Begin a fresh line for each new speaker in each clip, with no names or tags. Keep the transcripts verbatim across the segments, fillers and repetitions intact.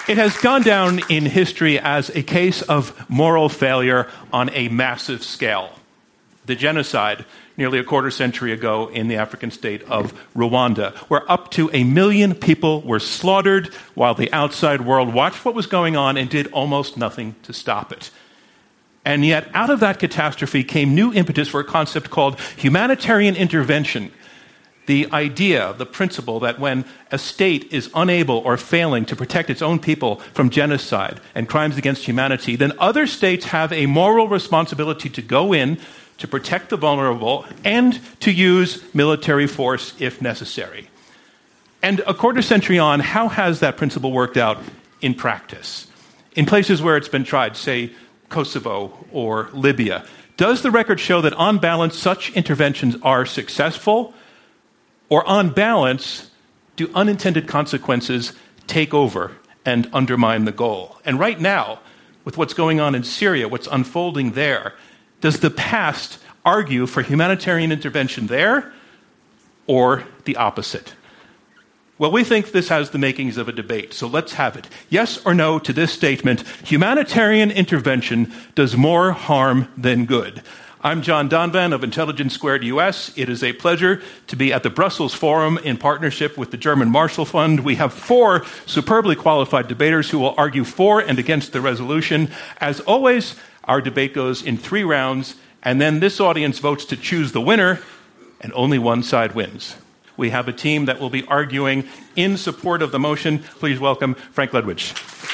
It has gone down in history as a case of moral failure on a massive scale. The genocide nearly a quarter century ago in the African state of Rwanda, where up to a million people were slaughtered while the outside world watched what was going on and did almost nothing to stop it. And yet, out of that catastrophe came new impetus for a concept called humanitarian intervention. The idea, the principle that when a state is unable or failing to protect its own people from genocide and crimes against humanity, then other states have a moral responsibility to go in, to protect the vulnerable, and to use military force if necessary. And a quarter century on, how has that principle worked out in practice? In places where it's been tried, say Kosovo or Libya, does the record show that on balance such interventions are successful? Or on balance, do unintended consequences take over and undermine the goal? And right now, with what's going on in Syria, what's unfolding there, does the past argue for humanitarian intervention there or the opposite? Well, we think this has the makings of a debate, so let's have it. Yes or no to this statement, humanitarian intervention does more harm than good. I'm John Donvan of Intelligence Squared U S. It is a pleasure to be at the Brussels Forum in partnership with the German Marshall Fund. We have four superbly qualified debaters who will argue for and against the resolution. As always, our debate goes in three rounds, and then this audience votes to choose the winner, and only one side wins. We have a team that will be arguing in support of the motion. Please welcome Frank Ledwidge.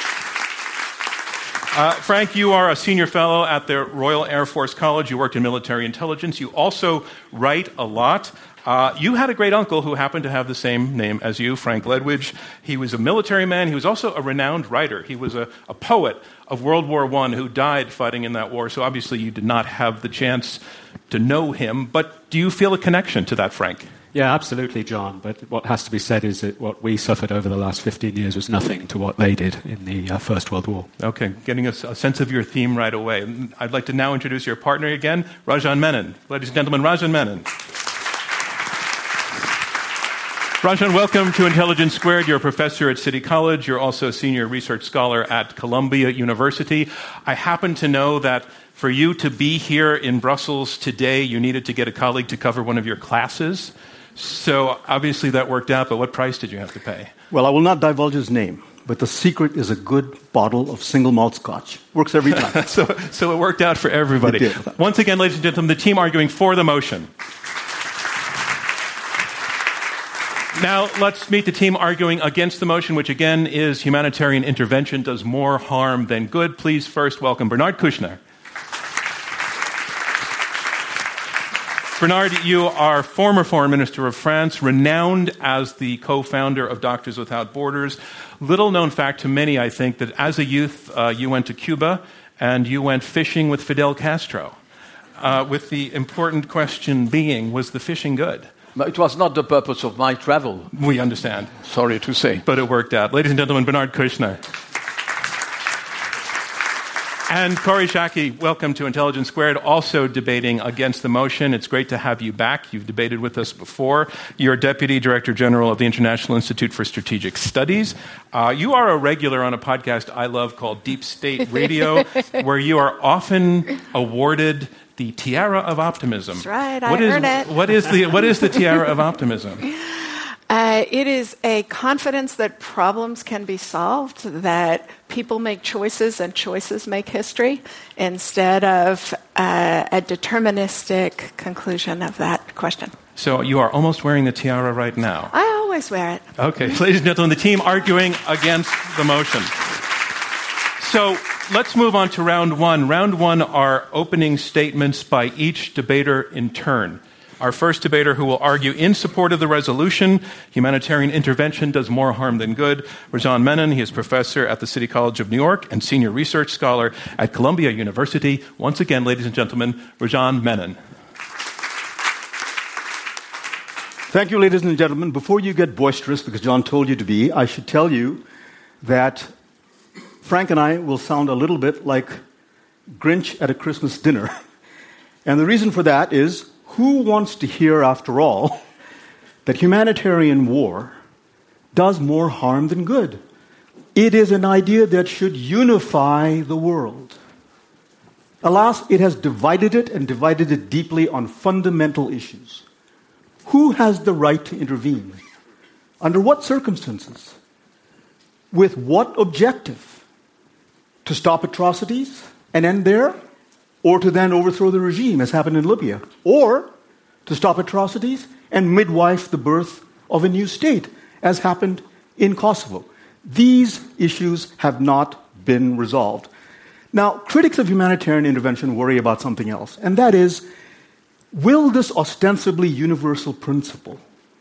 Uh, Frank, you are a senior fellow at the Royal Air Force College. You worked in military intelligence. You also write a lot. Uh, you had a great uncle who happened to have the same name as you, Frank Ledwidge. He was a military man. He was also a renowned writer. He was a, a poet of World War One who died fighting in that war. So obviously you did not have the chance to know him. But do you feel a connection to that, Frank?
Yeah, absolutely, John. But what has to be said is that what we suffered over the last fifteen years was nothing to what they did in the uh, First World War.
Okay, getting a, a sense of your theme right away. I'd like to now introduce your partner again, Rajan Menon. Ladies and gentlemen, Rajan Menon. Rajan, welcome to Intelligence Squared. You're a professor at City College. You're also a senior research scholar at Columbia University. I happen to know that for you to be here in Brussels today, you needed to get a colleague to cover one of your classes. So obviously that worked out, but what price did you have to pay?
Well, I will not divulge his name, but the secret is a good bottle of single malt scotch. Works every time.
so, so it worked out for everybody.
It did.
Once again, ladies and gentlemen, the team arguing for the motion. Now, let's meet the team arguing against the motion, which again is humanitarian intervention does more harm than good. Please first welcome Bernard Kouchner. Bernard, you are former Foreign Minister of France, renowned as the co-founder of Doctors Without Borders. Little known fact to many, I think, that as a youth, uh, you went to Cuba and you went fishing with Fidel Castro. Uh, with the important question being, was the fishing good?
It was not the purpose of my travel.
We understand.
Sorry to say.
But it worked out. Ladies and gentlemen, Bernard Kouchner. And Kori Schake, welcome to Intelligence Squared, also debating against the motion. It's great to have you back. You've debated with us before. You're Deputy Director General of the International Institute for Strategic Studies. Uh, you are a regular on a podcast I love called Deep State Radio, where you are often awarded the Tiara of Optimism.
That's right, I
what is,
earned it.
What is the, what is the Tiara of Optimism?
Uh, it is a confidence that problems can be solved, that people make choices and choices make history, instead of uh, a deterministic conclusion of that question.
So you are almost wearing the tiara right now.
I always wear it.
Okay, ladies and gentlemen, the team arguing against the motion. So let's move on to round one. Round one are opening statements by each debater in turn. Our first debater who will argue in support of the resolution, humanitarian intervention does more harm than good, Rajan Menon. He is professor at the City College of New York and senior research scholar at Columbia University. Once again, ladies and gentlemen, Rajan Menon.
Thank you, ladies and gentlemen. Before you get boisterous, because John told you to be, I should tell you that Frank and I will sound a little bit like Grinch at a Christmas dinner. And the reason for that is, who wants to hear, after all, that humanitarian war does more harm than good? It is an idea that should unify the world. Alas, it has divided it and divided it deeply on fundamental issues. Who has the right to intervene? Under what circumstances? With what objective? To stop atrocities and end there? Or to then overthrow the regime, as happened in Libya? Or to stop atrocities and midwife the birth of a new state, as happened in Kosovo? These issues have not been resolved. Now, critics of humanitarian intervention worry about something else, and that is, will this ostensibly universal principle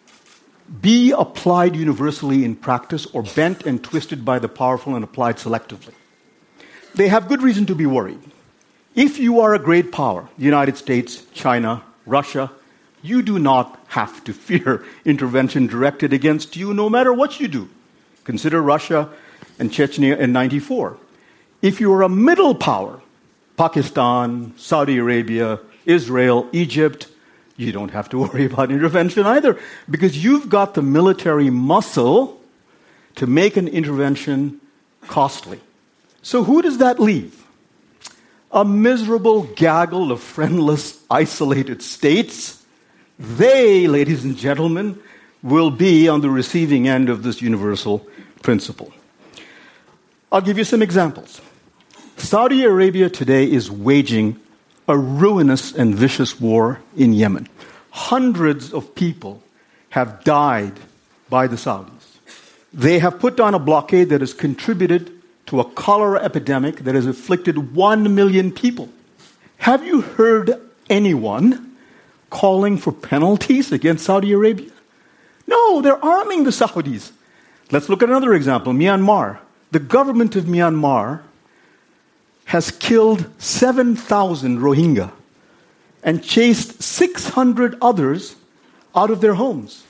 be applied universally in practice or bent and twisted by the powerful and applied selectively? They have good reason to be worried. If you are a great power, the United States, China, Russia, you do not have to fear intervention directed against you no matter what you do. Consider Russia and Chechnya in ninety-four. If you are a middle power, Pakistan, Saudi Arabia, Israel, Egypt, you don't have to worry about intervention either, because you've got the military muscle to make an intervention costly. So who does that leave? A miserable gaggle of friendless, isolated states. They, ladies and gentlemen, will be on the receiving end of this universal principle. I'll give you some examples. Saudi Arabia today is waging a ruinous and vicious war in Yemen. Hundreds of people have died by the Saudis. They have put down a blockade that has contributed to a cholera epidemic that has afflicted one million people. Have you heard anyone calling for penalties against Saudi Arabia? No, they're arming the Saudis. Let's look at another example, Myanmar. The government of Myanmar has killed seven thousand Rohingya and chased six hundred others out of their homes.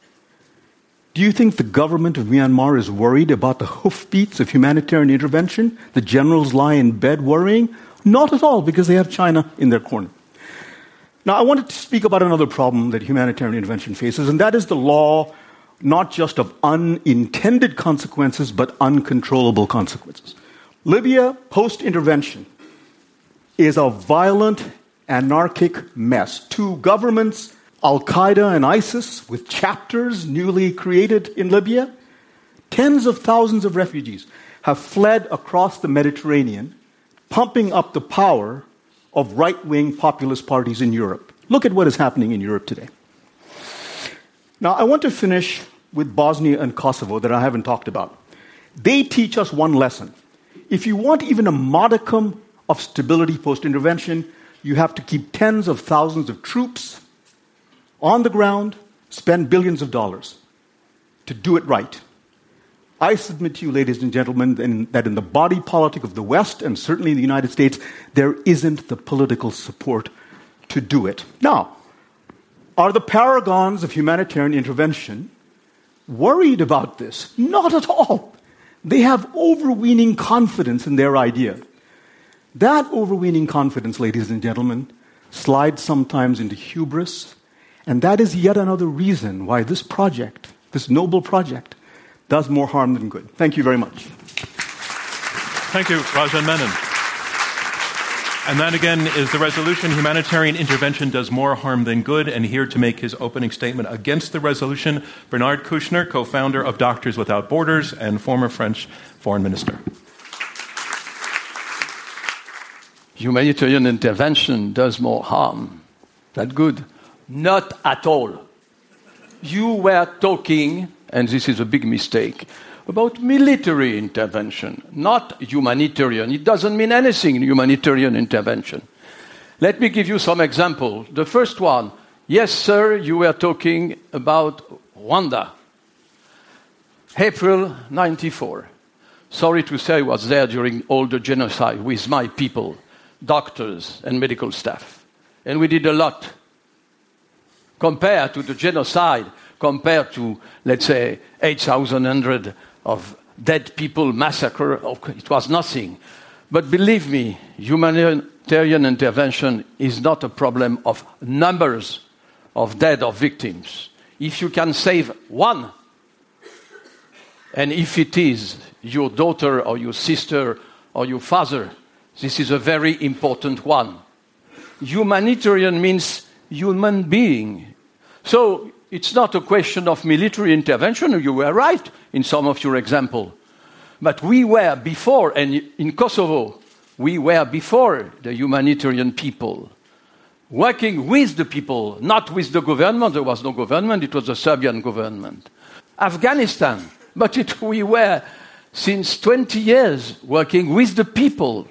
Do you think the government of Myanmar is worried about the hoofbeats of humanitarian intervention? The generals lie in bed worrying? Not at all, because they have China in their corner. Now, I wanted to speak about another problem that humanitarian intervention faces, and that is the law not just of unintended consequences, but uncontrollable consequences. Libya, post-intervention, is a violent, anarchic mess. Two governments, Al-Qaeda and ISIS, with chapters newly created in Libya. Tens of thousands of refugees have fled across the Mediterranean, pumping up the power of right-wing populist parties in Europe. Look at what is happening in Europe today. Now, I want to finish with Bosnia and Kosovo that I haven't talked about. They teach us one lesson. If you want even a modicum of stability post-intervention, you have to keep tens of thousands of troops on the ground, spend billions of dollars to do it right. I submit to you, ladies and gentlemen, in, that in the body politic of the West, and certainly in the United States, there isn't the political support to do it. Now, are the paragons of humanitarian intervention worried about this? Not at all. They have overweening confidence in their idea. That overweening confidence, ladies and gentlemen, slides sometimes into hubris, and that is yet another reason why this project, this noble project, does more harm than good. Thank you very much.
Thank you, Rajan Menon. And that again is the resolution, humanitarian intervention does more harm than good. And here to make his opening statement against the resolution, Bernard Kouchner, co-founder of Doctors Without Borders and former French foreign minister.
Humanitarian intervention does more harm than good. Not at all. You were talking, and this is a big mistake, about military intervention, not humanitarian. It doesn't mean anything, humanitarian intervention. Let me give you some examples. The first one, yes, sir, you were talking about Rwanda. April ninety-four. Sorry to say I was there during all the genocide with my people, doctors and medical staff. And we did a lot. Compared to the genocide, compared to, let's say, eight thousand one hundred of dead people massacre, it was nothing. But believe me, humanitarian intervention is not a problem of numbers of dead or victims. If you can save one, and if it is your daughter or your sister or your father. This is a very important one. Humanitarian means human being. So it's not a question of military intervention. You were right in some of your example. But we were before, and in Kosovo, we were before the humanitarian people, working with the people, not with the government. There was no government, it was the Serbian government. Afghanistan, but it, we were since twenty years working with the people.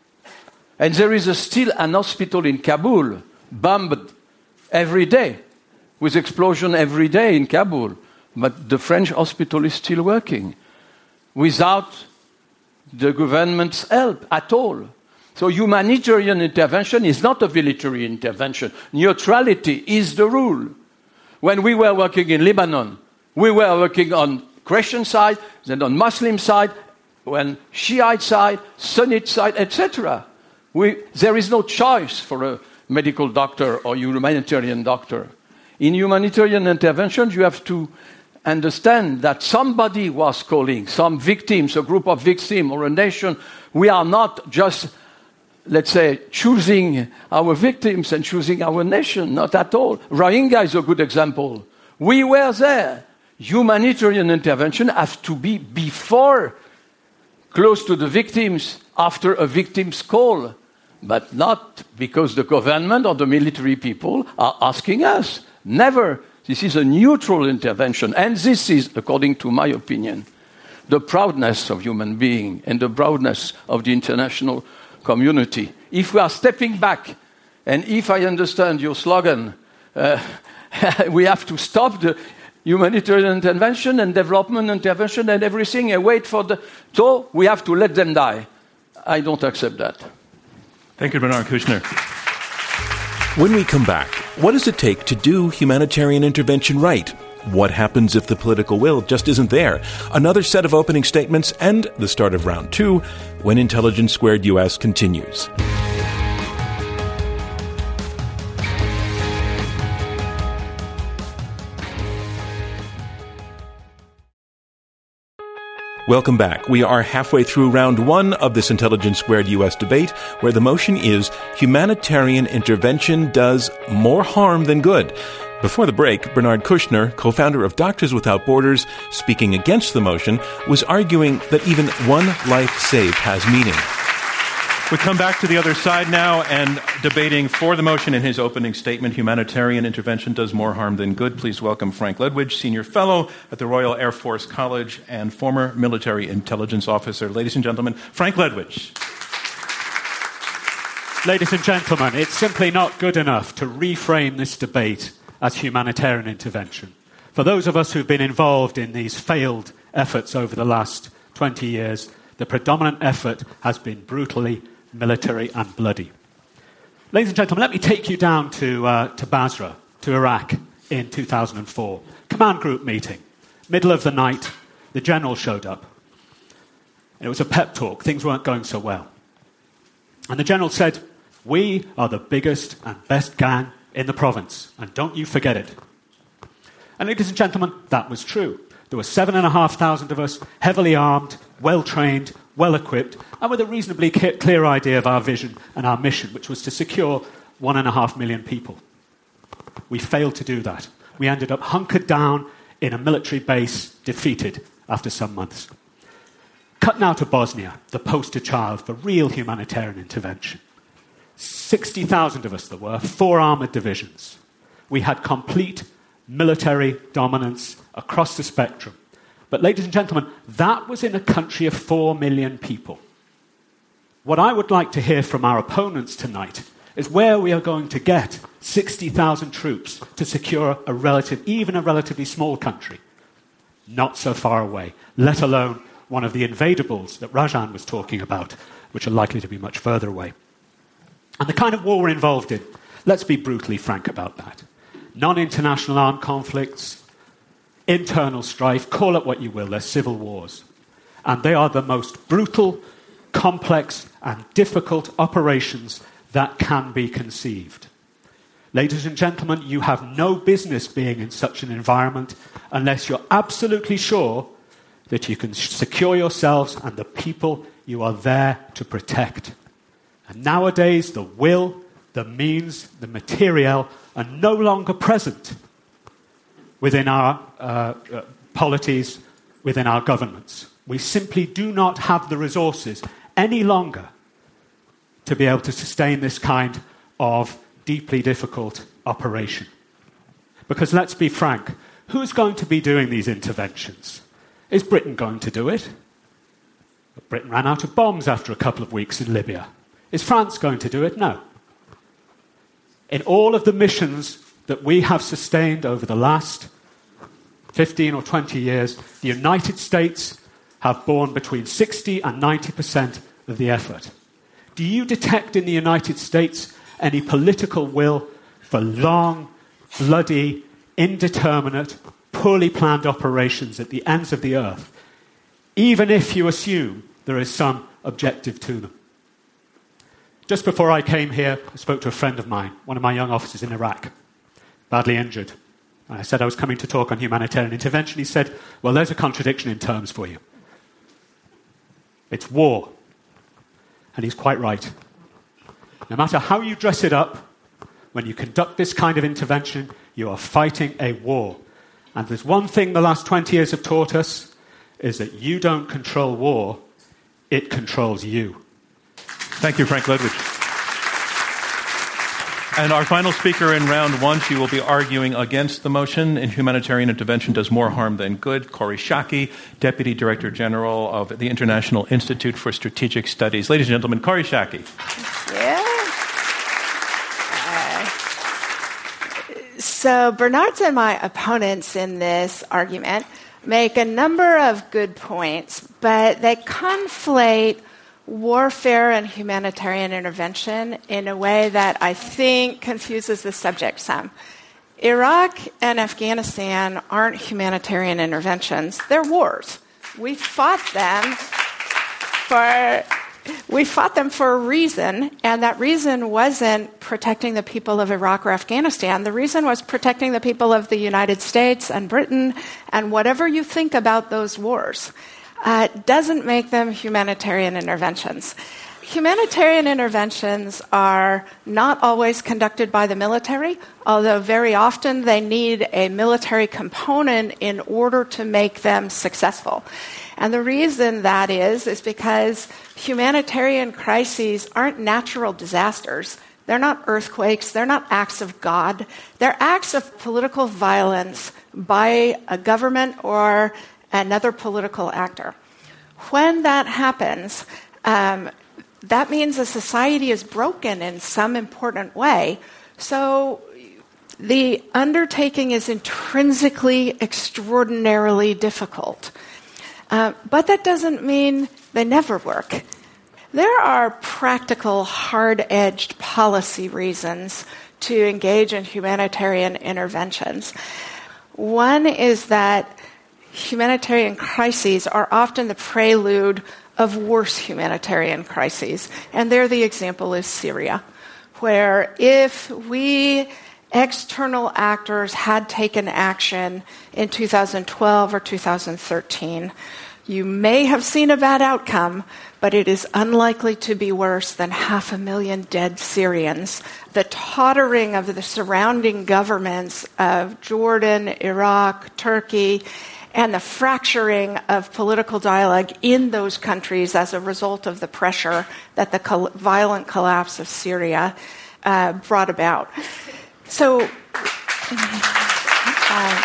And there is a, still an hospital in Kabul, bombed every day, with explosion every day in Kabul. But the French hospital is still working, without the government's help at all. So humanitarian intervention is not a military intervention. Neutrality is the rule. When we were working in Lebanon, we were working on Christian side, then on Muslim side, when Shiite side, Sunnite side, et cetera. There is no choice for a medical doctor or humanitarian doctor. In humanitarian intervention, you have to understand that somebody was calling, some victims, a group of victims, or a nation. We are not just, let's say, choosing our victims and choosing our nation, not at all. Rohingya is a good example. We were there. Humanitarian intervention has to be before, close to the victims, after a victim's call, but not because the government or the military people are asking us. Never. This is a neutral intervention, and this is, according to my opinion, the proudness of human being and the proudness of the international community. If we are stepping back, and if I understand your slogan, uh, we have to stop the humanitarian intervention and development intervention and everything and wait for the... So we have to let them die. I don't accept that.
Thank you, Bernard Kouchner.
When we come back, what does it take to do humanitarian intervention right? What happens if the political will just isn't there? Another set of opening statements and the start of round two when Intelligence Squared U S continues. Welcome back. We are halfway through round one of this Intelligence Squared U S debate, where the motion is humanitarian intervention does more harm than good. Before the break, Bernard Kouchner, co-founder of Doctors Without Borders, speaking against the motion, was arguing that even one life saved has meaning.
We come back to the other side now and debating for the motion in his opening statement, humanitarian intervention does more harm than good. Please welcome Frank Ledwidge, Senior Fellow at the Royal Air Force College and former military intelligence officer. Ladies and gentlemen, Frank Ledwidge.
Ladies and gentlemen, it's simply not good enough to reframe this debate as humanitarian intervention. For those of us who've been involved in these failed efforts over the last twenty years, the predominant effort has been brutally military and bloody. Ladies and gentlemen, let me take you down to, uh, to Basra, to Iraq, in two thousand four. Command group meeting. Middle of the night, the general showed up. And it was a pep talk. Things weren't going so well. And the general said, "We are the biggest and best gang in the province, and don't you forget it." And ladies and gentlemen, that was true. There were seven and a half thousand of us, heavily armed, well-trained, well-equipped, and with a reasonably clear idea of our vision and our mission, which was to secure one and a half million people. We failed to do that. We ended up hunkered down in a military base, defeated after some months. Cut now to Bosnia, the poster child for real humanitarian intervention. sixty thousand of us there were, four armoured divisions. We had complete military dominance across the spectrum. But ladies and gentlemen, that was in a country of four million people. What I would like to hear from our opponents tonight is where we are going to get sixty thousand troops to secure a relative, even a relatively small country. Not so far away, let alone one of the invadables that Rajan was talking about, which are likely to be much further away. And the kind of war we're involved in, let's be brutally frank about that. Non-international armed conflicts, internal strife, call it what you will, they're civil wars. And they are the most brutal, complex, and difficult operations that can be conceived. Ladies and gentlemen, you have no business being in such an environment unless you're absolutely sure that you can secure yourselves and the people you are there to protect. And nowadays, the will, the means, the material are no longer present within our uh, uh, polities, within our governments. We simply do not have the resources any longer to be able to sustain this kind of deeply difficult operation. Because let's be frank, who's going to be doing these interventions? Is Britain going to do it? Britain ran out of bombs after a couple of weeks in Libya. Is France going to do it? No. In all of the missions that we have sustained over the last fifteen or twenty years, the United States have borne between sixty and ninety percent of the effort. Do you detect in the United States any political will for long, bloody, indeterminate, poorly planned operations at the ends of the earth, even if you assume there is some objective to them? Just before I came here, I spoke to a friend of mine, one of my young officers in Iraq, badly injured. I said I was coming to talk on humanitarian intervention. He said, well, there's a contradiction in terms for you. It's war. And he's quite right. No matter how you dress it up, when you conduct this kind of intervention, you are fighting a war. And there's one thing the last twenty years have taught us, is that you don't control war, it controls you.
Thank you, Frank Ledwidge. And our final speaker in round one, she will be arguing against the motion, in humanitarian intervention does more harm than good. Kori Schake, Deputy Director General of the International Institute for Strategic Studies. Ladies and gentlemen, Kori Schake.
Yeah. Uh, so Bernard's and my opponents in this argument make a number of good points, but they conflate warfare and humanitarian intervention in a way that I think confuses the subject some. Iraq and Afghanistan aren't humanitarian interventions. They're wars. We fought them for we fought them for a reason, and that reason wasn't protecting the people of Iraq or Afghanistan. The reason was protecting the people of the United States and Britain, and whatever you think about those wars. Uh, doesn't make them humanitarian interventions. Humanitarian interventions are not always conducted by the military, although very often they need a military component in order to make them successful. And the reason that is, is because humanitarian crises aren't natural disasters. They're not earthquakes. They're not acts of God. They're acts of political violence by a government or another political actor. When that happens, um, that means a society is broken in some important way. So the undertaking is intrinsically extraordinarily difficult. Uh, but that doesn't mean they never work. There are practical, hard-edged policy reasons to engage in humanitarian interventions. One is that humanitarian crises are often the prelude of worse humanitarian crises. And there the example is Syria, where if we external actors had taken action in two thousand twelve or two thousand thirteen, you may have seen a bad outcome, but it is unlikely to be worse than half a million dead Syrians. The tottering of the surrounding governments of Jordan, Iraq, Turkey, and the fracturing of political dialogue in those countries as a result of the pressure that the col- violent collapse of Syria uh, brought about. So, uh,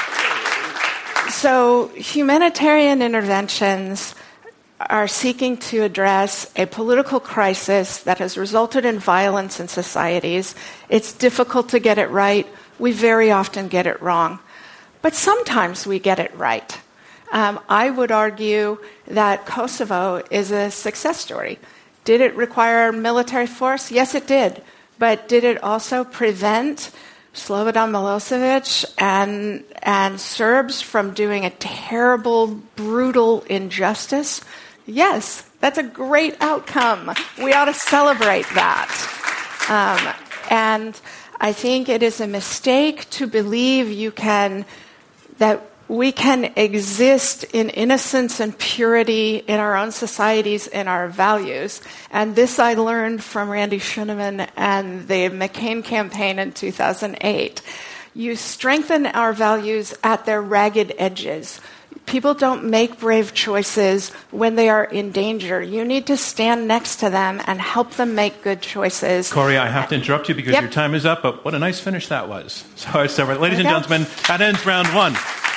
so humanitarian interventions are seeking to address a political crisis that has resulted in violence in societies. It's difficult to get it right. We very often get it wrong. But sometimes we get it right. Um, I would argue that Kosovo is a success story. Did it require military force? Yes, it did. But did it also prevent Slobodan Milosevic and, and Serbs from doing a terrible, brutal injustice? Yes, that's a great outcome. We ought to celebrate that. Um, and I think it is a mistake to believe you can that we can exist in innocence and purity in our own societies, in our values. And this I learned from Randy Schuneman and the McCain campaign in two thousand eight. You strengthen our values at their ragged edges. People don't make brave choices when they are in danger. You need to stand next to them and help them make good choices.
Corey, I have to interrupt you because
yep.
your time is up, but what a nice finish that was. So, so ladies and gentlemen, that ends round one.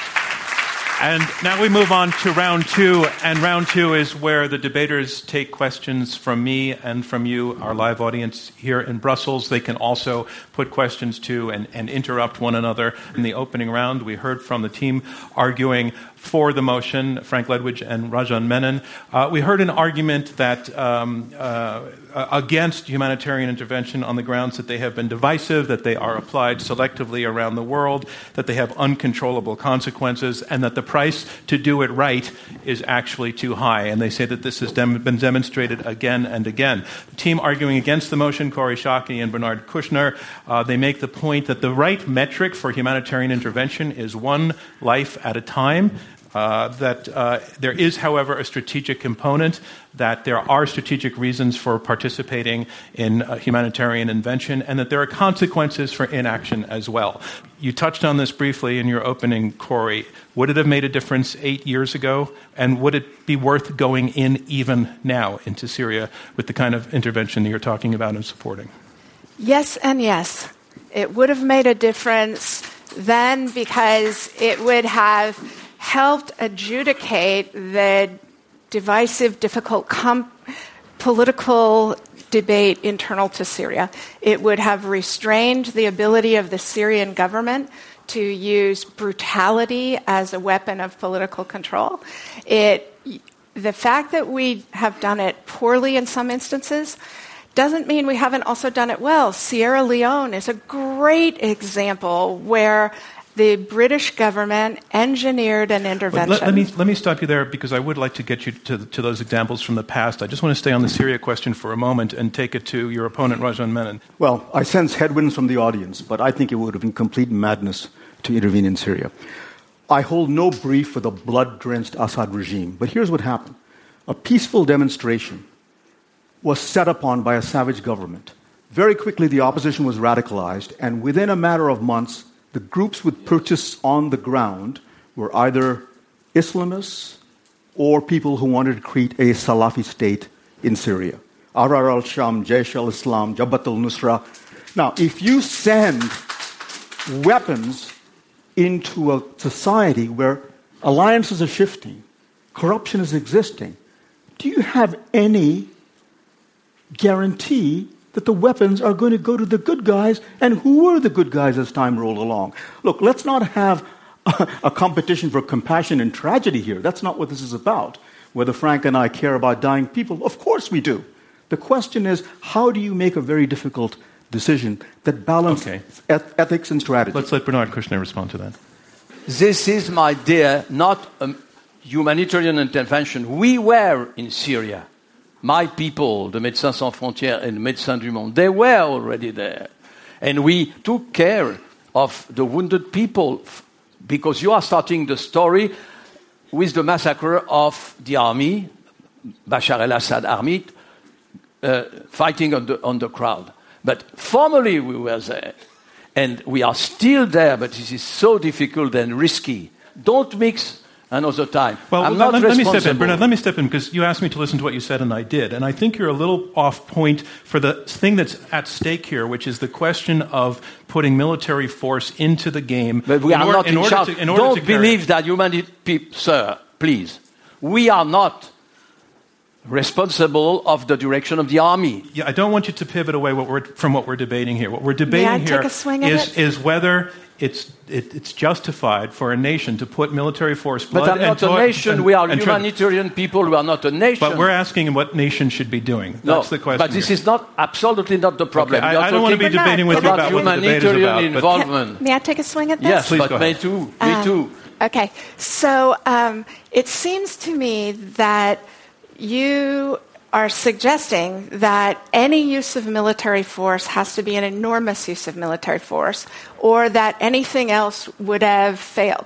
And now we move on to round two, and round two is where the debaters take questions from me and from you, our live audience here in Brussels. They can also put questions to and, and interrupt one another. In the opening round, we heard from the team arguing for the motion, Frank Ledwidge and Rajan Menon. Uh, we heard an argument that um, uh, against humanitarian intervention on the grounds that they have been divisive, that they are applied selectively around the world, that they have uncontrollable consequences, and that the price to do it right is actually too high. And they say that this has dem- been demonstrated again and again. The team arguing against the motion, Kori Schake and Bernard Kouchner, uh, they make the point that the right metric for humanitarian intervention is one life at a time. Uh, that uh, there is, however, a strategic component, that there are strategic reasons for participating in uh, humanitarian intervention, and that there are consequences for inaction as well. You touched on this briefly in your opening, Corey. Would it have made a difference eight years ago? And would it be worth going in even now into Syria with the kind of intervention that you're talking about and supporting?
Yes and yes. It would have made a difference then because it would have helped adjudicate the divisive, difficult com- political debate internal to Syria. It would have restrained the ability of the Syrian government to use brutality as a weapon of political control. It, the fact that we have done it poorly in some instances doesn't mean we haven't also done it well. Sierra Leone is a great example where the British government engineered an intervention.
Let, let, me, let me stop you there because I would like to get you to, to those examples from the past. I just want to stay on the Syria question for a moment and take it to your opponent, Rajan Menon.
Well, I sense headwinds from the audience, but I think it would have been complete madness to intervene in Syria. I hold no brief for the blood-drenched Assad regime, but here's what happened. A peaceful demonstration was set upon by a savage government. Very quickly, the opposition was radicalized, and within a matter of months, the groups with purchase on the ground were either Islamists or people who wanted to create a Salafi state in Syria. Ahrar al-Sham, Jaish al-Islam, Jabhat al-Nusra. Now, if you send weapons into a society where alliances are shifting, corruption is existing, do you have any guarantee that the weapons are going to go to the good guys, and who were the good guys as time rolled along? Look, let's not have a, a competition for compassion and tragedy here. That's not what this is about. Whether Frank and I care about dying people, of course we do. The question is, how do you make a very difficult decision that balances
okay.
eth- ethics and strategy?
Let's let Bernard Kouchner respond to that.
This is, my dear, not a humanitarian intervention. We were in Syria. My people, the Médecins Sans Frontières and Médecins du Monde, they were already there. And we took care of the wounded people because you are starting the story with the massacre of the army, Bashar al-Assad army, uh, fighting on the, on the crowd. But formally we were there. And we are still there, but this is so difficult and risky. Don't mix another time.
Well,
I'm
let,
not
let me step in,
responsible.
Bernard. Let me step in because you asked me to listen to what you said, and I did. And I think you're a little off point for the thing that's at stake here, which is the question of putting military force into the game.
But we
in
are
or,
not
in
in
order
charge.
to, in order
Don't
to carry-
believe that humanity, people, sir. Please, we are not responsible of the direction of the army.
Yeah, I don't want you to pivot away what we're, from what we're debating here. What we're debating
May I take
here
a swing at
is,
it?
is whether it's it, it's justified for a nation to put military force, blood,
But I'm
and
not a
toil-
nation.
and-
we are
and tre-
humanitarian people. We are not a nation.
But we're asking what nation should be doing.
no,
That's the question.
but this
here.
is not absolutely not the problem.
Okay,
We are
I, I don't want to be
talking
Bernard,
debating with you
Bernard,
about what the debate is
humanitarian
about. But
involvement.
May I take a swing at this?
Yes,
Please
but
go
me
ahead.
too.
Um,
me too.
Okay, so um, it seems to me that you are suggesting that any use of military force has to be an enormous use of military force, or that anything else would have failed.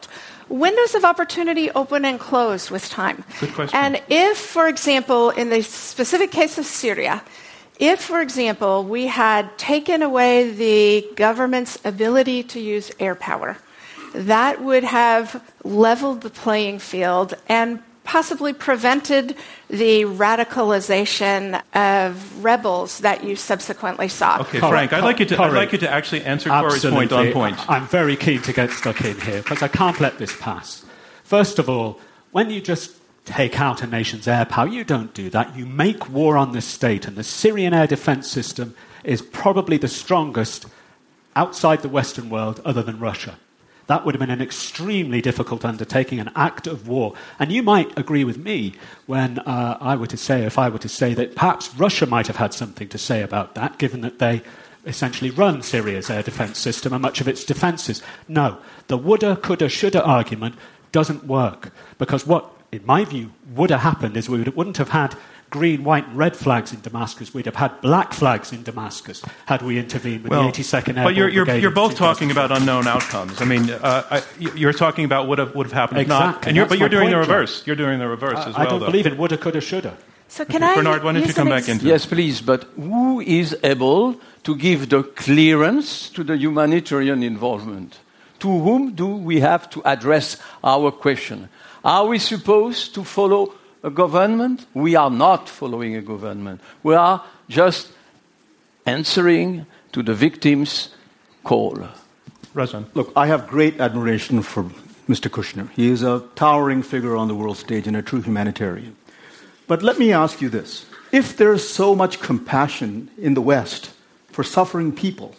windows of opportunity open and close with time.
Good question.
And if, for example, in the specific case of Syria, if, for example, we had taken away the government's ability to use air power, that would have leveled the playing field and possibly prevented the radicalization of rebels that you subsequently saw.
Okay, Frank, I'd like you to, I'd like you to actually answer Corey's point on point.
I'm very keen to get stuck in here because I can't let this pass. First of all, when you just take out a nation's air power, you don't do that. You make war on the state, and the Syrian air defense system is probably the strongest outside the Western world other than Russia. That would have been an extremely difficult undertaking, an act of war. And you might agree with me when uh, I were to say, if I were to say that perhaps Russia might have had something to say about that, given that they essentially run Syria's air defense system and much of its defenses. No, the woulda, coulda, shoulda argument doesn't work. Because what, in my view, would have happened is we wouldn't have had green, white, and red flags in Damascus. We'd have had black flags in Damascus had we intervened with
well,
the eighty-second Airborne
But you're, you're,
Brigade
you're both talking
twelve.
about unknown outcomes. I mean, uh, I, you're talking about what would have happened if
exactly.
not. And you're,
That's
but you're
my
doing
point,
the reverse.
John.
You're doing the reverse
I,
as well,
I don't
though.
believe in woulda, coulda, shoulda.
So can
Okay.
I
Bernard, why don't you
use
come
an
back
ex-
into
Yes, please, but who is able to give the clearance to the humanitarian involvement? To whom do we have to address our question? Are we supposed to follow a government? We are not following a government. We are just answering to the victim's call.
Razvan.
Look, I have great admiration for Mister Kushner. He is a towering figure on the world stage and a true humanitarian. But let me ask you this. If there's so much compassion in the West for suffering people,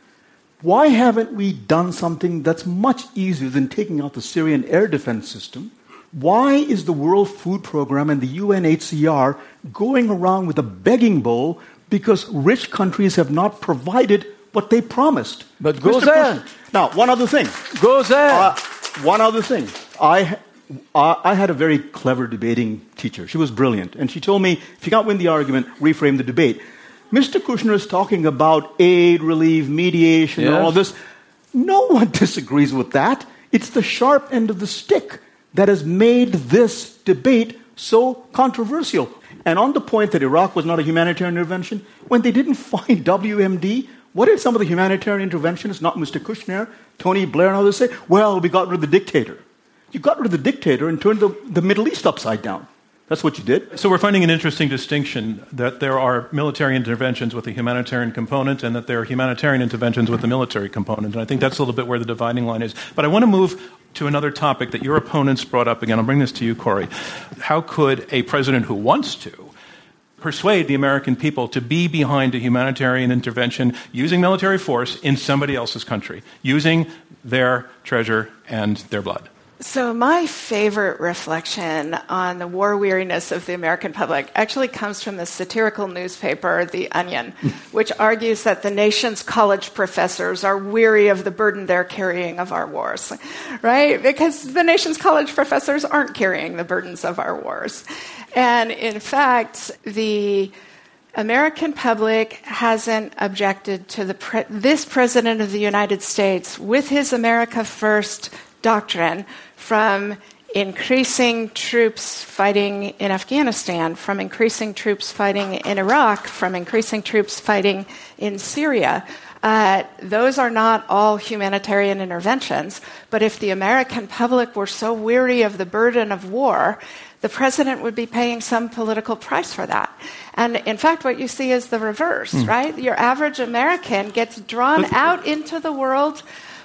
why haven't we done something that's much easier than taking out the Syrian air defense system? Why is the World Food Program and the U N H C R going around with a begging bowl because rich countries have not provided what they promised?
But go
Mister
there.
Kushner. Now, one other thing.
Go there.
Uh, one other thing. I, uh, I had a very clever debating teacher. She was brilliant. And she told me, if you can't win the argument, reframe the debate. Mister Kushner is talking about aid, relief, mediation,
Yes.
and all this. No one disagrees with that. It's the sharp end of the stick that has made this debate so controversial. And on the point that Iraq was not a humanitarian intervention, when they didn't find W M D, what did some of the humanitarian interventionists, not Mister Kushner, Tony Blair and others say? Well, we got rid of the dictator. You got rid of the dictator and turned the, the Middle East upside down. That's what you did.
So we're finding an interesting distinction that there are military interventions with a humanitarian component and that there are humanitarian interventions with a military component. And I think that's a little bit where the dividing line is. But I want to move to another topic that your opponents brought up again. I'll bring this to you, Corey. How could a president who wants to persuade the American people to be behind a humanitarian intervention using military force in somebody else's country, using their treasure and their blood?
So my favorite reflection on the war weariness of the American public actually comes from the satirical newspaper, The Onion, which argues that the nation's college professors are weary of the burden they're carrying of our wars, right? Because the nation's college professors aren't carrying the burdens of our wars. And in fact, the American public hasn't objected to the pre- this president of the United States with his America First doctrine from increasing troops fighting in Afghanistan, from increasing troops fighting in Iraq, from increasing troops fighting in Syria. Uh, those are not all humanitarian interventions, but if the American public were so weary of the burden of war, the president would be paying some political price for that. And in fact, what you see is the reverse, mm. right? Your average American gets drawn but, out into the world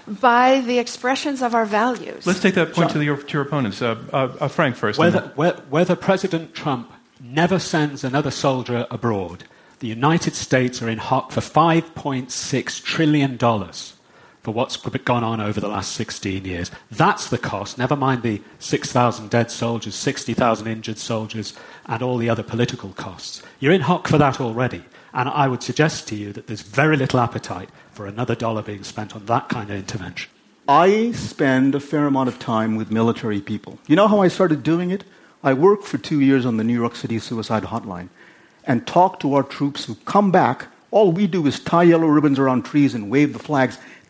by the expressions of our values.
Let's take that point to, the, to your opponents. Uh, uh, uh, Frank first.
Whether, whether President Trump never sends another soldier abroad, the United States are in hock for five point six trillion dollars for what's gone on over the last sixteen years. That's the cost, never mind the six thousand dead soldiers, sixty thousand injured soldiers, and all the other political costs. You're in hock for that already. And I would suggest to you that there's very little appetite for another dollar being spent on that kind of intervention.
I spend a fair amount of time with military people. You know how I started doing it? I worked for two years on the New York City suicide hotline and talked to our troops who come back. All we do is tie yellow ribbons around trees and wave the flags.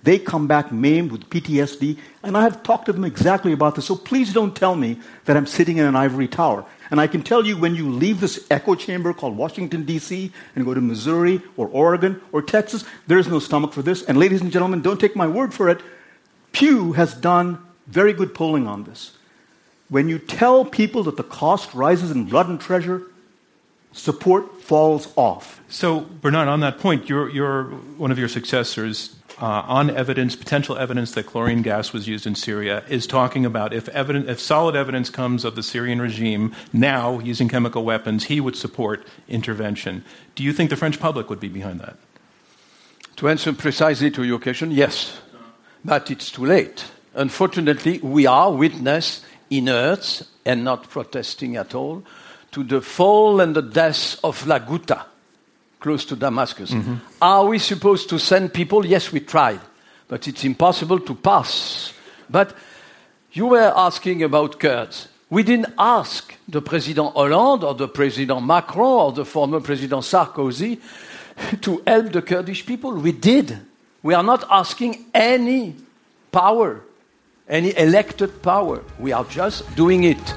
They come back maimed with P T S D, and I have talked to them exactly about this. So please don't tell me that I'm sitting in an ivory tower. And I can tell you, when you leave this echo chamber called Washington, D C, and go to Missouri or Oregon or Texas, there's no stomach for this. And ladies and gentlemen, don't take my word for it. Pew has done very good polling on this. When you tell people that the cost rises in blood and treasure, support falls off.
So, Bernard, on that point, you're, you're one of your successors uh, on evidence, potential evidence that chlorine gas was used in Syria, is talking about if, evidence, if solid evidence comes of the Syrian regime now using chemical weapons, he would support intervention. Do you think the French public would be behind that?
To answer precisely to your question, yes. But it's too late. Unfortunately, we are witness inert and not protesting at all to the fall and the death of La Ghouta, close to Damascus. Mm-hmm. Are we supposed to send people? Yes, we tried, but it's impossible to pass. But you were asking about Kurds. We didn't ask the President Hollande or the President Macron or the former President Sarkozy to help the Kurdish people. We did. We are not asking any power, any elected power. We are just doing it.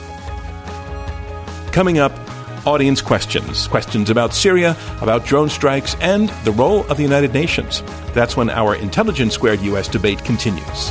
Coming up, audience questions. Questions about Syria, about drone strikes, and the role of the United Nations. That's when our Intelligence Squared U S debate continues.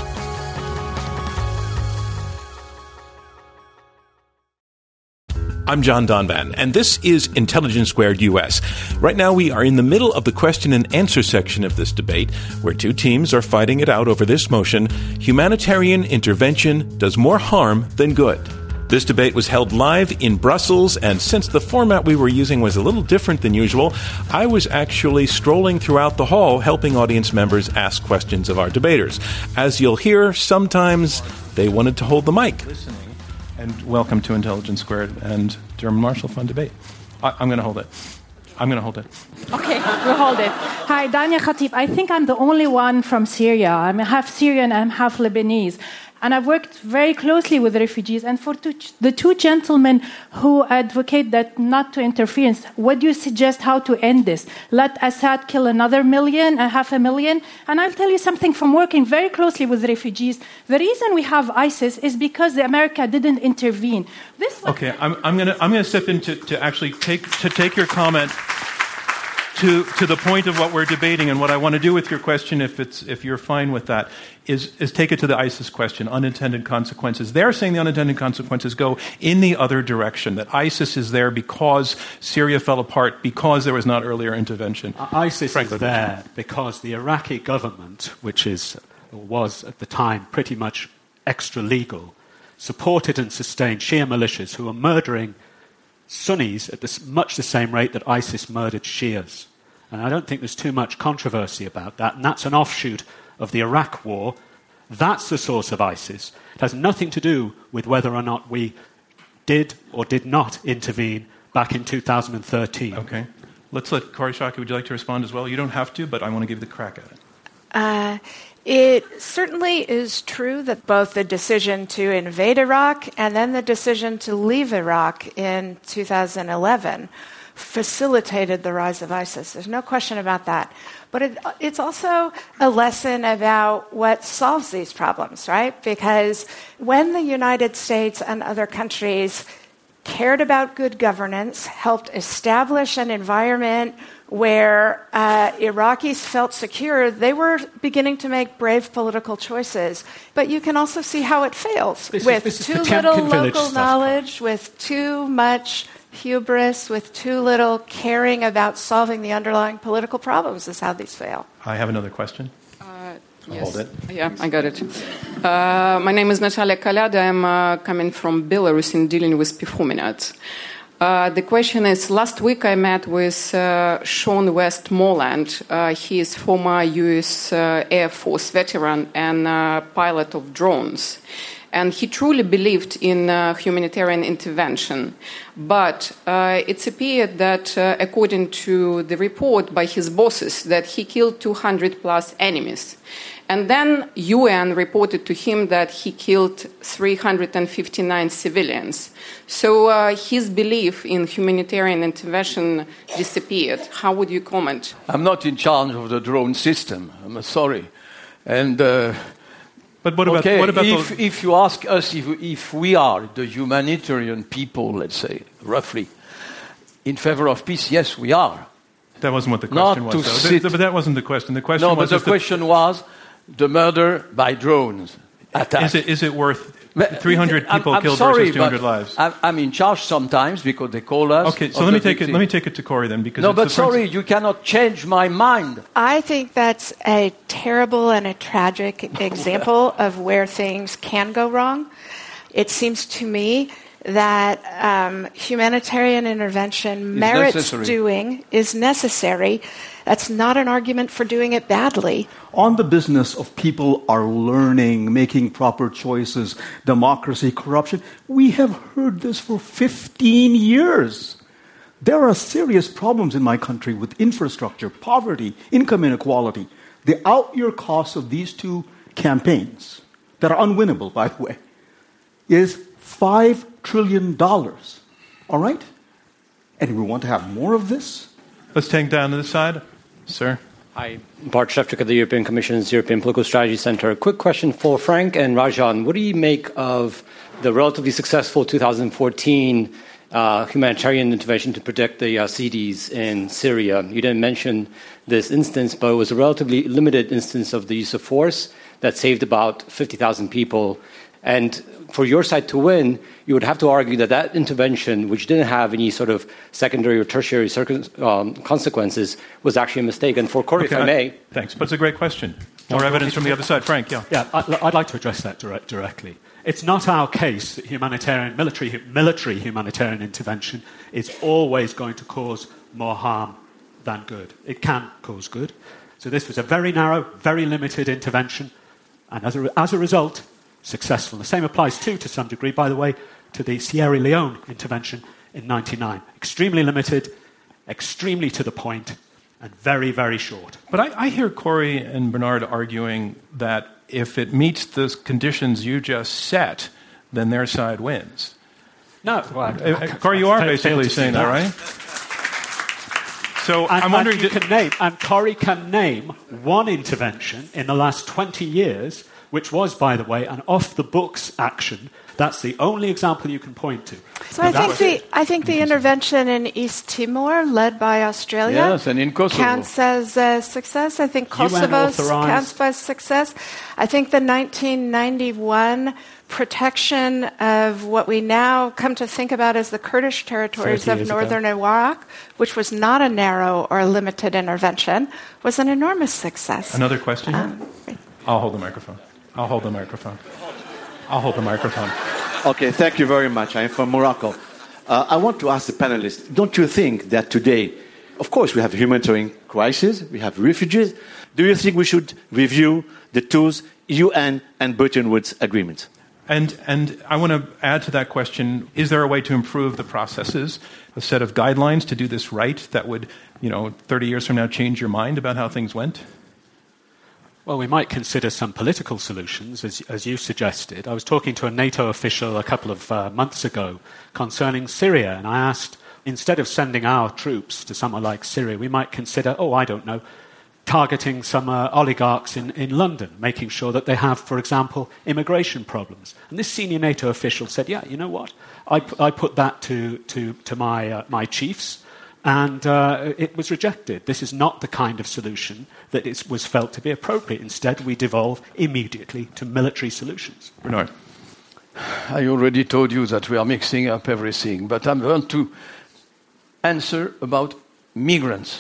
I'm John Donvan, and this is Intelligence Squared U S. Right now, we are in the middle of the question and answer section of this debate, where two teams are fighting it out over this motion: humanitarian intervention does more harm than good. This debate was held live in Brussels, and since the format we were using was a little different than usual, I was actually strolling throughout the hall helping audience members ask questions of our debaters. As you'll hear, sometimes they wanted to hold the mic.
Listening. And welcome to Intelligence Squared and German Marshall Fund debate. I, I'm going to hold it. I'm going to hold it.
Okay, we'll hold it. Hi, Dania Khatib. I think I'm the only one from Syria. I'm half Syrian and I'm half Lebanese. And I've worked very closely with refugees. And for two, the two gentlemen who advocate that not to interfere, what do you suggest how to end this? Let Assad kill another million, a half a million? And I'll tell you something from working very closely with refugees. The reason we have ISIS is because the America didn't intervene. This
okay, I'm, I'm going to I'm going to step in to, to actually take to take your comment to to the point of what we're debating. And what I want to do with your question, if it's if you're fine with that, is is take it to the ISIS question, unintended consequences. They're saying the unintended consequences go in the other direction, that ISIS is there because Syria fell apart, because there was not earlier intervention.
ISIS
Frankly,
is there because the Iraqi government, which is or was at the time pretty much extra-legal, supported and sustained Shia militias who were murdering Sunnis at the, much the same rate that ISIS murdered Shias. And I don't think there's too much controversy about that. And that's an offshoot of the Iraq war. That's the source of ISIS. It has nothing to do with whether or not we did or did not intervene back in two thousand thirteen.
Okay. Let's let Kori Schake, would you like to respond as well? You don't have to, but I want to give you the crack at it.
Uh, it certainly is true that both the decision to invade Iraq and then the decision to leave Iraq in two thousand eleven facilitated the rise of ISIS. There's no question about that. But it, it's also a lesson about what solves these problems, right? Because when the United States and other countries cared about good governance, helped establish an environment where uh, Iraqis felt secure, they were beginning to make brave political choices. But you can also see how it fails
this
with
is, this
too
is
little local
stuff.
knowledge, with too much hubris, with too little caring about solving the underlying political problems is how these fail.
I have another question.
Uh, yes.
Hold it.
Yeah, I got it. Uh, my name is Natalia Kalyada. I'm uh, coming from Belarus and dealing with Perfuminat. Uh, the question is, last week I met with uh, Sean Westmoreland. Uh, he is former U S uh, Air Force veteran and uh, pilot of drones. And he truly believed in uh, humanitarian intervention. But uh, it's appeared that, uh, according to the report by his bosses, that he killed two hundred plus enemies. And then U N reported to him that he killed three hundred fifty-nine civilians. So uh, his belief in humanitarian intervention disappeared. How would you comment?
I'm not in charge of the drone system. I'm sorry. And uh,
but what about,
okay,
what about
if,
the...
if you ask us if, if we are the humanitarian people, let's say, roughly, in favor of peace, yes, we are.
That wasn't what the question
Not
was,
to
though.
sit-
The- but that wasn't the question. The question
No,
was...
but the
is
question was the murder by drones attack.
Is it, is it worth
But-
three hundred people
I'm, I'm
killed
sorry,
versus two hundred
but
lives?
I'm, I'm in charge sometimes because they call us.
Okay, so
of
let me
the
take it.
victim.
Let me take it to Corey then, because
No,
it's
but
the
sorry,
princi-
you cannot change my mind.
I think that's a terrible and a tragic example of where things can go wrong. It seems to me that um, humanitarian intervention merits
necessary.
doing, is necessary. That's not an argument for doing it badly.
On the business of people are learning, making proper choices, democracy, corruption, we have heard this for fifteen years. There are serious problems in my country with infrastructure, poverty, income inequality. The out-year cost of these two campaigns, that are unwinnable, by the way, is five trillion dollars. All right? And we want to have more of this?
Let's take down to the side. Sir?
Hi, Bart Shevchuk of the European Commission's European Political Strategy Center. A quick question for Frank and Rajan. What do you make of the relatively successful two thousand fourteen uh, humanitarian intervention to protect the Yazidis in Syria? You didn't mention this instance, but it was a relatively limited instance of the use of force that saved about fifty thousand people. And for your side to win, you would have to argue that that intervention, which didn't have any sort of secondary or tertiary circum- um, consequences, was actually a mistake. And for Corey,
Okay,
if I may...
Thanks. But it's a great question. More evidence from the other side. Frank, yeah.
Yeah, I- I'd like to address that direct, directly. It's not our case that humanitarian, military, military humanitarian intervention is always going to cause more harm than good. It can cause good. So this was a very narrow, very limited intervention, and as a, as a result, successful. The same applies too, to some degree, by the way, to the Sierra Leone intervention in ninety-nine. Extremely limited, extremely to the point, and very, very short.
But I, I hear Corey and Bernard arguing that if it meets the conditions you just set, then their side wins.
No, well, I-
Uh,
I-
Corey, you
I
are
fail- fail
basically
to see
saying that, right? So
And,
I'm wondering...
and you
did-
can name, and Corey can name one intervention in the last twenty years, which was, by the way, an off-the-books action. That's the only example you can point to.
So I think the I think the intervention in East Timor, led by Australia,
Yes, and in Kosovo.
counts as a success. I think
U N
Kosovo
authorized.
counts as success. I think the nineteen ninety-one protection of what we now come to think about as the Kurdish territories
thirty
of
years ago.
northern Iraq, which was not a narrow or limited intervention, was an enormous success.
Another question?
Um,
I'll hold the microphone. I'll hold the microphone. I'll hold the microphone.
Okay, thank you very much. I'm from Morocco. Uh, I want to ask the panelists, don't you think that today, of course, we have a humanitarian crisis, we have refugees. Do you think we should review the tools, U N and Bretton Woods agreements?
And, and I want to add to that question, is there a way to improve the processes, a set of guidelines to do this right that would, you know, thirty years from now change your mind about how things went?
Well, we might consider some political solutions, as, as you suggested. I was talking to a NATO official a couple of uh, months ago concerning Syria, and I asked, instead of sending our troops to somewhere like Syria, we might consider, oh, I don't know, targeting some uh, oligarchs in, in London, making sure that they have, for example, immigration problems. And this senior NATO official said, yeah, you know what? I, pu- I put that to, to, to my, uh, my chiefs, and uh, it was rejected. This is not the kind of solution that is, was felt to be appropriate. Instead, we devolve immediately to military solutions.
Bernard.
I already told you that we are mixing up everything, but I want to answer about migrants.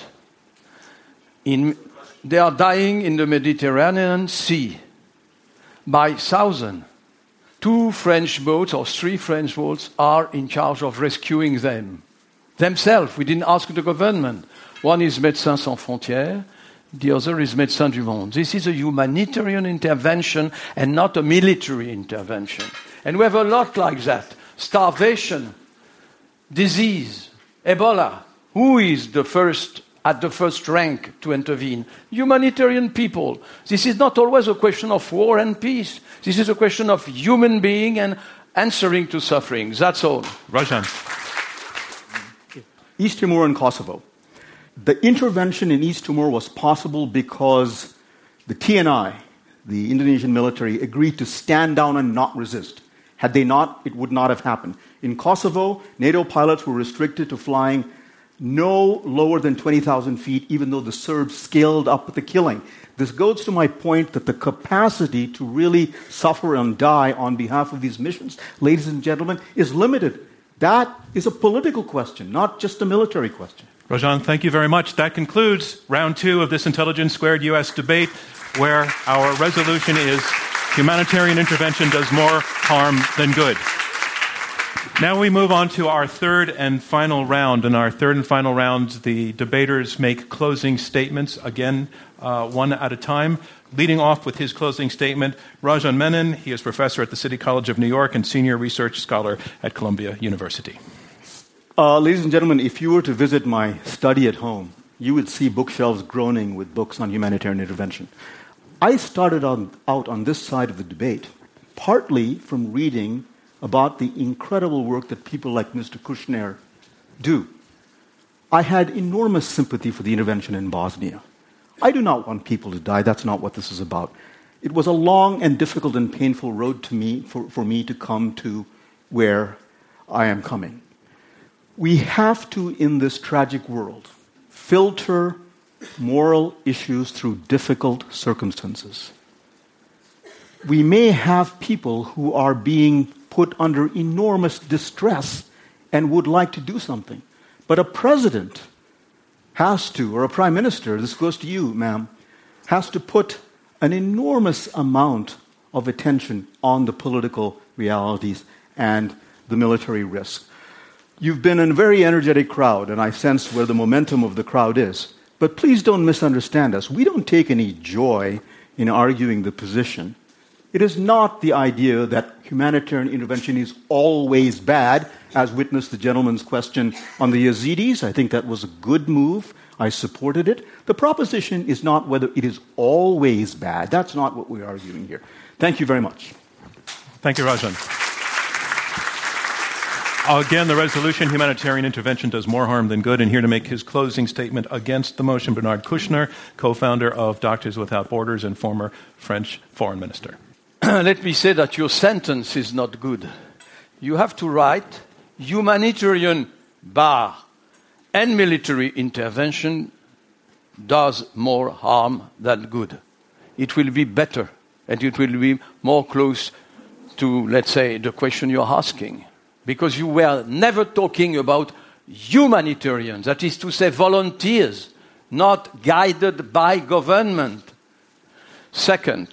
In, they are dying in the Mediterranean Sea by thousands. Two French boats or three French boats are in charge of rescuing them. Themselves, we didn't ask the government. One is Médecins Sans Frontières, the other is Médecins du Monde. This is a humanitarian intervention and not a military intervention. And we have a lot like that. Starvation, disease, Ebola. Who is the first at the first rank to intervene? Humanitarian people. This is not always a question of war and peace. This is a question of human being and answering to suffering. That's all.
Rajan.
East Timor and Kosovo. The intervention in East Timor was possible because the T N I, the Indonesian military agreed to stand down and not resist. Had they not, it would not have happened. In Kosovo, NATO pilots were restricted to flying no lower than twenty thousand feet, even though the Serbs scaled up the killing. This goes to my point that the capacity to really suffer and die on behalf of these missions, ladies and gentlemen, is limited. That is a political question, not just a military question.
Rajan, thank you very much. That concludes round two of this Intelligence Squared U S debate, where our resolution is humanitarian intervention does more harm than good. Now we move on to our third and final round. In our third and final round, the debaters make closing statements, again, uh, one at a time. Leading off with his closing statement, Rajan Menon. He is professor at the City College of New York and senior research scholar at Columbia University.
Uh, ladies and gentlemen, if you were to visit my study at home, you would see bookshelves groaning with books on humanitarian intervention. I started on, out on this side of the debate, partly from reading about the incredible work that people like Mister Kushner do. I had enormous sympathy for the intervention in Bosnia. I do not want people to die. That's not what this is about. It was a long and difficult and painful road to me for, for me to come to where I am coming. We have to, in this tragic world, filter moral issues through difficult circumstances. We may have people who are being put under enormous distress and would like to do something. But a president has to, or a prime minister, this goes to you, ma'am, has to put an enormous amount of attention on the political realities and the military risk. You've been in a very energetic crowd, and I sense where the momentum of the crowd is. But please don't misunderstand us. We don't take any joy in arguing the position. It is not the idea that humanitarian intervention is always bad, as witnessed the gentleman's question on the Yazidis. I think that was a good move. I supported it. The proposition is not whether it is always bad. That's not what we're arguing here. Thank you very much.
Thank you, Rajan. Again, the resolution, humanitarian intervention does more harm than good. And here to make his closing statement against the motion, Bernard Kouchner, co-founder of Doctors Without Borders and former French foreign minister.
Let me say that your sentence is not good. You have to write humanitarian bar and military intervention does more harm than good. It will be better, and it will be more close to, let's say, the question you're asking. Because you were never talking about humanitarians, that is to say volunteers, not guided by government. Second,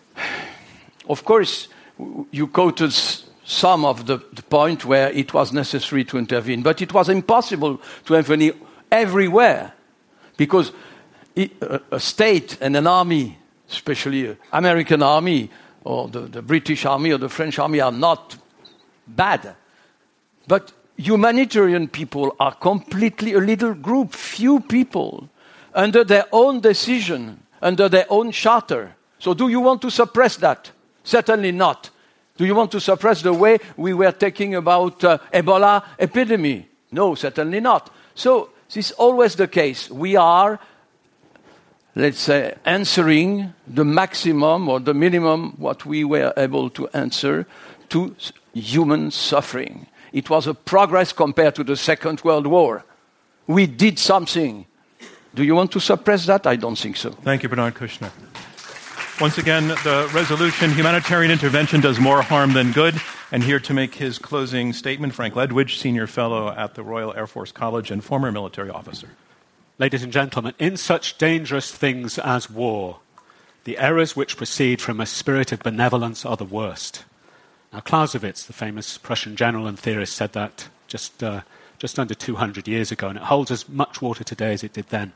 of course, you quoted some of the, the point where it was necessary to intervene, but it was impossible to intervene everywhere because it, a, a state and an army, especially an American army or the, the British army or the French army, are not bad. But humanitarian people are completely a little group, few people, under their own decision, under their own charter. So do you want to suppress that? Certainly not. Do you want to suppress the way we were talking about uh, Ebola epidemic? No, certainly not. So this is always the case. We are, let's say, answering the maximum or the minimum what we were able to answer to human suffering. It was a progress compared to the Second World War. We did something. Do you want to suppress that? I don't think so.
Thank you, Bernard Kouchner. Once again, the resolution, humanitarian intervention does more harm than good. And here to make his closing statement, Frank Ledwidge, Senior Fellow at the Royal Air Force College and former military officer.
Ladies and gentlemen, in such dangerous things as war, the errors which proceed from a spirit of benevolence are the worst. Now, Clausewitz, the famous Prussian general and theorist, said that just, uh, just under two hundred years ago, and it holds as much water today as it did then.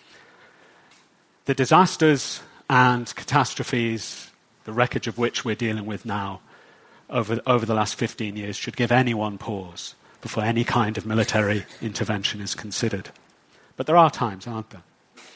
The disasters and catastrophes, the wreckage of which we're dealing with now, over, over the last fifteen years, should give anyone pause before any kind of military intervention is considered. But there are times, aren't there?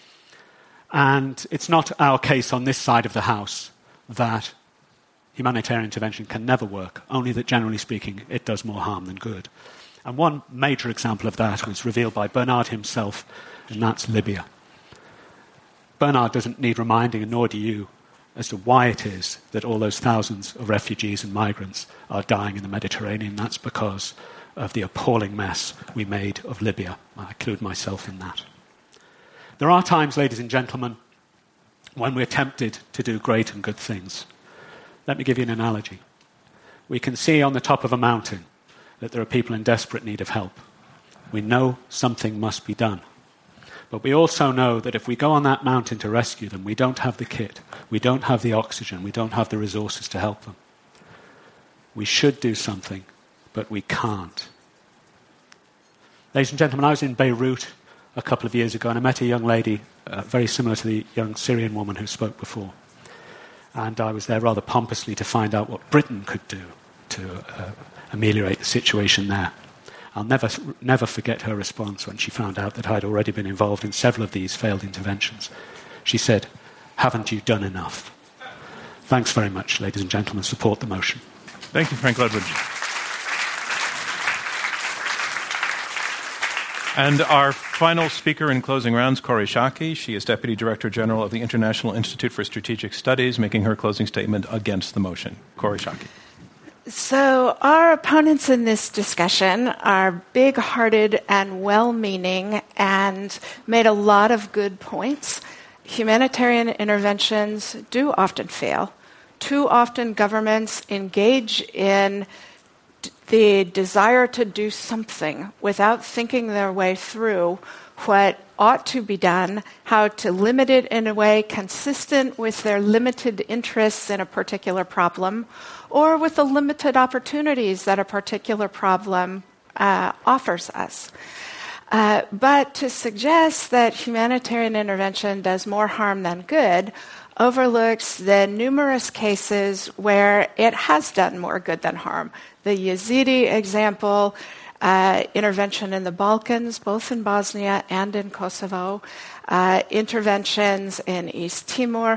And it's not our case on this side of the House that humanitarian intervention can never work, only that, generally speaking, it does more harm than good. And one major example of that was revealed by Bernard himself, and that's Libya. Bernard doesn't need reminding, and nor do you, as to why it is that all those thousands of refugees and migrants are dying in the Mediterranean. That's because of the appalling mess we made of Libya. I include myself in that. There are times, ladies and gentlemen, when we're tempted to do great and good things. Let me give you an analogy. We can see on the top of a mountain that there are people in desperate need of help. We know something must be done. But we also know that if we go on that mountain to rescue them, we don't have the kit, we don't have the oxygen, we don't have the resources to help them. We should do something, but we can't. Ladies and gentlemen, I was in Beirut a couple of years ago, and I met a young lady uh, very similar to the young Syrian woman who spoke before. And I was there rather pompously to find out what Britain could do to uh, ameliorate the situation there. I'll never, never forget her response when she found out that I'd already been involved in several of these failed interventions. She said, "Haven't you done enough?" Thanks very much, ladies and gentlemen. Support the motion.
Thank you, Frank Ledwidge. And our final speaker in closing rounds, Kori Schake. She is Deputy Director General of the International Institute for Strategic Studies, making her closing statement against the motion. Kori Schake.
So our opponents in this discussion are big-hearted and well-meaning and made a lot of good points. Humanitarian interventions do often fail. Too often governments engage in the desire to do something without thinking their way through what ought to be done, how to limit it in a way consistent with their limited interests in a particular problem, or with the limited opportunities that a particular problem uh, offers us. Uh, but to suggest that humanitarian intervention does more harm than good overlooks the numerous cases where it has done more good than harm. The Yazidi example, uh, intervention in the Balkans, both in Bosnia and in Kosovo, uh, interventions in East Timor,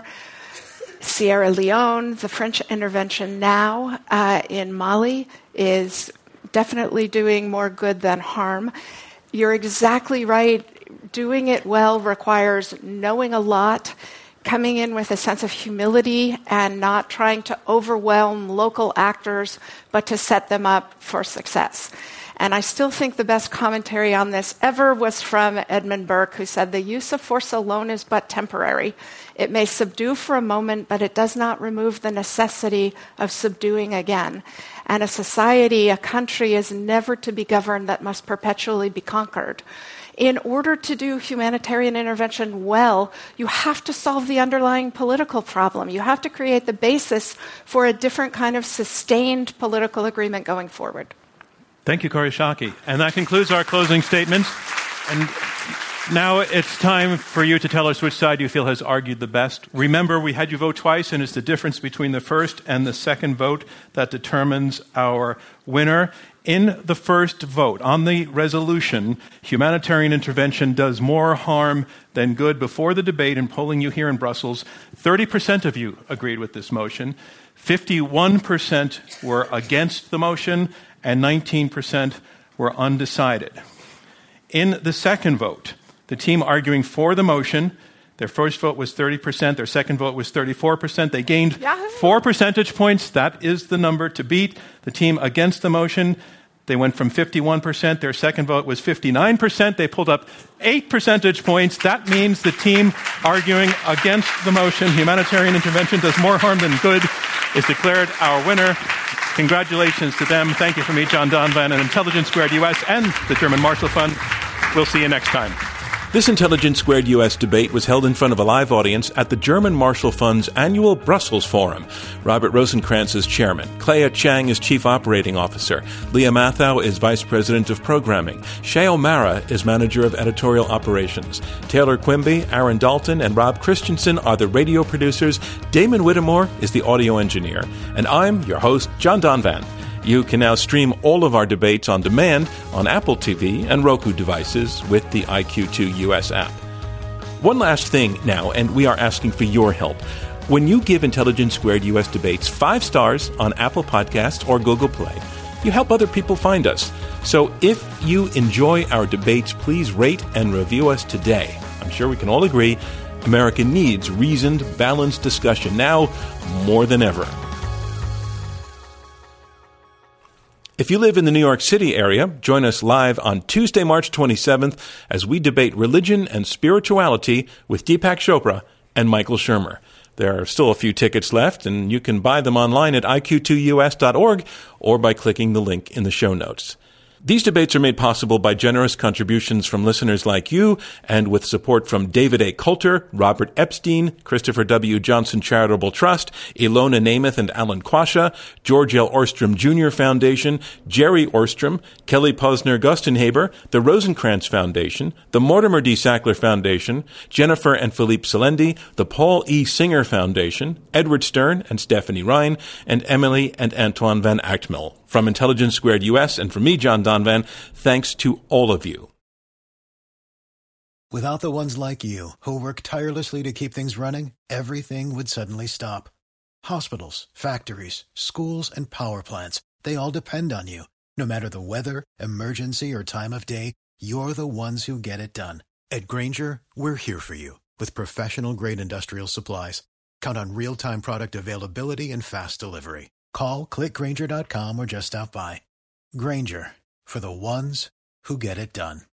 Sierra Leone, the French intervention now uh, in Mali is definitely doing more good than harm. You're exactly right. Doing it well requires knowing a lot, coming in with a sense of humility and not trying to overwhelm local actors, but to set them up for success. And I still think the best commentary on this ever was from Edmund Burke, who said, "The use of force alone is but temporary. It may subdue for a moment, but it does not remove the necessity of subduing again. And a society, a country, is never to be governed that must perpetually be conquered." In order to do humanitarian intervention well, you have to solve the underlying political problem. You have to create the basis for a different kind of sustained political agreement going forward.
Thank you, Kori Schake. And that concludes our closing statements. And now it's time for you to tell us which side you feel has argued the best. Remember, we had you vote twice, and it's the difference between the first and the second vote that determines our winner. In the first vote on the resolution, humanitarian intervention does more harm than good, before the debate and polling you here in Brussels, thirty percent of you agreed with this motion, fifty-one percent were against the motion, and nineteen percent were undecided. In the second vote, the team arguing for the motion, their first vote was thirty percent, their second vote was thirty-four percent. They gained Yahoo! four percentage points. That is the number to beat. The team against the motion, they went from fifty-one percent. Their second vote was fifty-nine percent. They pulled up eight percentage points. That means the team arguing against the motion, humanitarian intervention does more harm than good, is declared our winner. Congratulations to them. Thank you from me, John Donvan, and Intelligence Squared U S and the German Marshall Fund. We'll see you next time.
This Intelligence Squared U S debate was held in front of a live audience at the German Marshall Fund's annual Brussels Forum. Robert Rosenkranz is chairman. Clea Chang is chief operating officer. Leah Mathau is vice president of programming. Shay O'Mara is manager of editorial operations. Taylor Quimby, Aaron Dalton, and Rob Christensen are the radio producers. Damon Whittemore is the audio engineer. And I'm your host, John Donvan. You can now stream all of our debates on demand on Apple T V and Roku devices with the I Q two U S app. One last thing now, and we are asking for your help. When you give Intelligence Squared U S debates five stars on Apple Podcasts or Google Play, you help other people find us. So if you enjoy our debates, please rate and review us today. I'm sure we can all agree America needs reasoned, balanced discussion now more than ever. If you live in the New York City area, join us live on Tuesday, March twenty-seventh as we debate religion and spirituality with Deepak Chopra and Michael Shermer. There are still a few tickets left, and you can buy them online at I Q two U S dot org or by clicking the link in the show notes. These debates are made possible by generous contributions from listeners like you and with support from David A. Coulter, Robert Epstein, Christopher W. Johnson Charitable Trust, Ilona Namath and Alan Quasha, George L. Orstrom Junior Foundation, Jerry Orstrom, Kelly Posner Gustenhaber, the Rosencrantz Foundation, the Mortimer D. Sackler Foundation, Jennifer and Philippe Selendi, the Paul E. Singer Foundation, Edward Stern and Stephanie Ryan, and Emily and Antoine Van Actmel. From Intelligence Squared U S and from me, John Donvan, thanks to all of you.
Without the ones like you, who work tirelessly to keep things running, everything would suddenly stop. Hospitals, factories, schools, and power plants, they all depend on you. No matter the weather, emergency, or time of day, you're the ones who get it done. At Grainger, we're here for you with professional-grade industrial supplies. Count on real-time product availability and fast delivery. Call, click Grainger dot com, or just stop by. Grainger, for the ones who get it done.